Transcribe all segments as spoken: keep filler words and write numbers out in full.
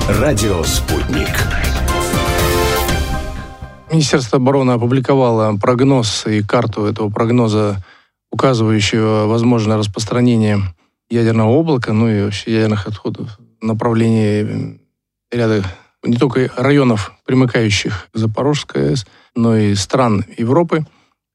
Радио «Спутник». Министерство обороны опубликовало прогноз и карту этого прогноза, указывающего возможное распространение ядерного облака, ну и вообще ядерных отходов в направлении ряда не только районов, примыкающих к Запорожской АЭС, но и стран Европы.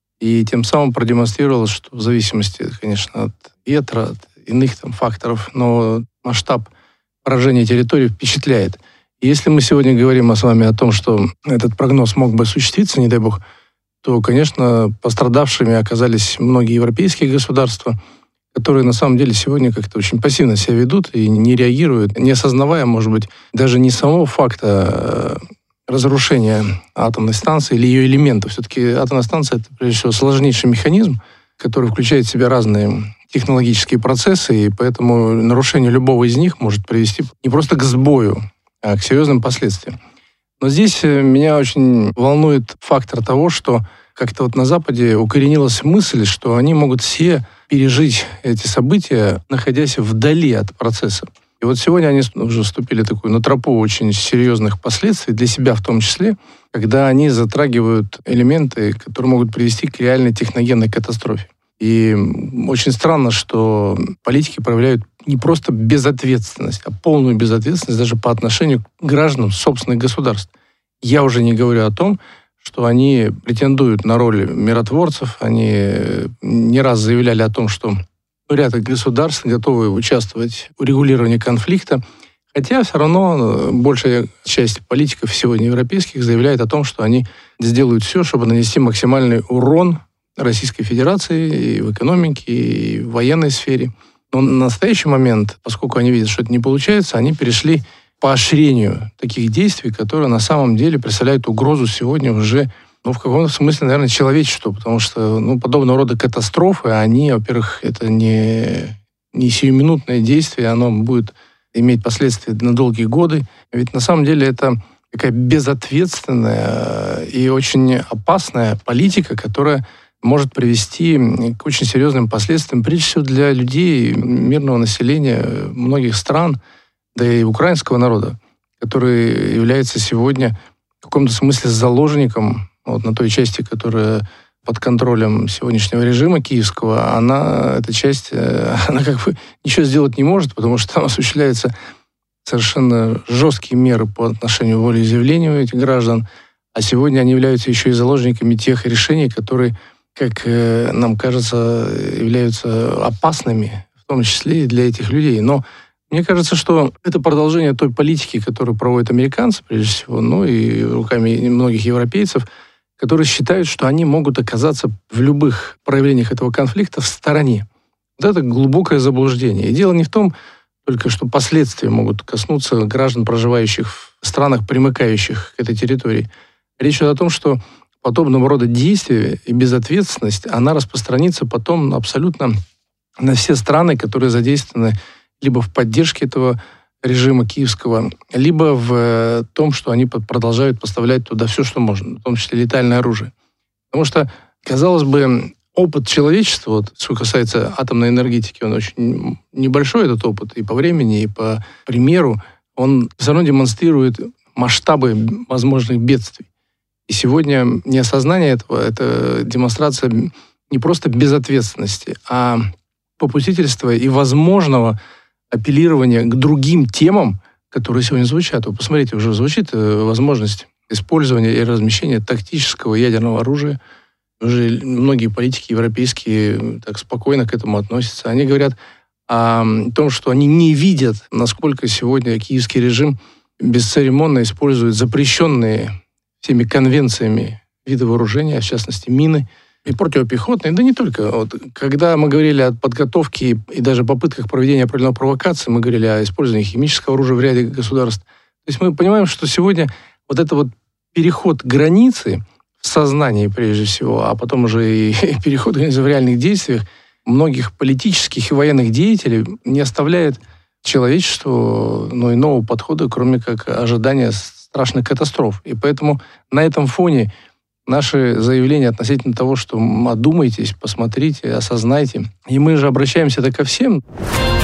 И тем самым продемонстрировало, что в зависимости, конечно, от ветра, от иных там факторов, но масштаб поражения территории впечатляет. И если мы сегодня говорим с вами о том, что этот прогноз мог бы осуществиться, не дай бог, то, конечно, пострадавшими оказались многие европейские государства, которые на самом деле сегодня как-то очень пассивно себя ведут и не реагируют, не осознавая, может быть, даже не самого факта разрушения атомной станции или ее элементов. Все-таки атомная станция — это, прежде всего, сложнейший механизм, который включает в себя разные технологические процессы, и поэтому нарушение любого из них может привести не просто к сбою, а к серьезным последствиям. Но здесь меня очень волнует фактор того, что как-то вот на Западе укоренилась мысль, что они могут все пережить эти события, находясь вдали от процесса. И вот сегодня они уже вступили такую, на тропу очень серьезных последствий, для себя в том числе, когда они затрагивают элементы, которые могут привести к реальной техногенной катастрофе. И очень странно, что политики проявляют не просто безответственность, а полную безответственность даже по отношению к гражданам собственных государств. Я уже не говорю о том, что они претендуют на роль миротворцев. Они не раз заявляли о том, что ряд государств готовы участвовать в урегулировании конфликта. Хотя все равно большая часть политиков сегодня европейских заявляет о том, что они сделают все, чтобы нанести максимальный урон Российской Федерации и в экономике, и в военной сфере. Но на настоящий момент, поскольку они видят, что это не получается, они перешли к поощрению таких действий, которые на самом деле представляют угрозу сегодня уже, ну, в каком-то смысле, наверное, человечеству, потому что, ну, подобного рода катастрофы, они, во-первых, это не, не сиюминутное действие, оно будет иметь последствия на долгие годы. Ведь на самом деле это такая безответственная и очень опасная политика, которая может привести к очень серьезным последствиям, прежде всего для людей, мирного населения многих стран, да и украинского народа, который является сегодня в каком-то смысле заложником вот на той части, которая под контролем сегодняшнего режима киевского, она, эта часть, она как бы ничего сделать не может, потому что там осуществляются совершенно жесткие меры по отношению к волеизъявлению этих граждан, а сегодня они являются еще и заложниками тех решений, которые, как нам кажется, являются опасными, в том числе и для этих людей. Но мне кажется, что это продолжение той политики, которую проводят американцы, прежде всего, ну и руками многих европейцев, которые считают, что они могут оказаться в любых проявлениях этого конфликта в стороне. Вот это глубокое заблуждение. И дело не в том, только что последствия могут коснуться граждан, проживающих в странах, примыкающих к этой территории. Речь идет о том, что подобного рода действия и безответственность, она распространится потом абсолютно на все страны, которые задействованы либо в поддержке этого режима киевского, либо в том, что они продолжают поставлять туда все, что можно, в том числе летальное оружие. Потому что, казалось бы, опыт человечества, вот, что касается атомной энергетики, он очень небольшой, этот опыт, и по времени, и по примеру, он все равно демонстрирует масштабы возможных бедствий. И сегодня неосознание этого, это демонстрация не просто безответственности, а попустительства и возможного апеллирования к другим темам, которые сегодня звучат. Вы посмотрите, уже звучит возможность использования и размещения тактического ядерного оружия. Уже многие политики европейские так спокойно к этому относятся. Они говорят о том, что они не видят, насколько сегодня киевский режим бесцеремонно использует запрещенные всеми конвенциями виды вооружения, в частности мины, и противопехотные, да не только. Вот, когда мы говорили о подготовке и даже попытках проведения определенной провокации, мы говорили о использовании химического оружия в ряде государств. То есть мы понимаем, что сегодня вот это вот переход границы в сознании прежде всего, а потом уже и переход границы в реальных действиях многих политических и военных деятелей не оставляет человечеству, ну, иного подхода, кроме как ожидания страшных катастроф. И поэтому на этом фоне наши заявления относительно того, что одумайтесь, посмотрите, осознайте. И мы же обращаемся-то ко всем.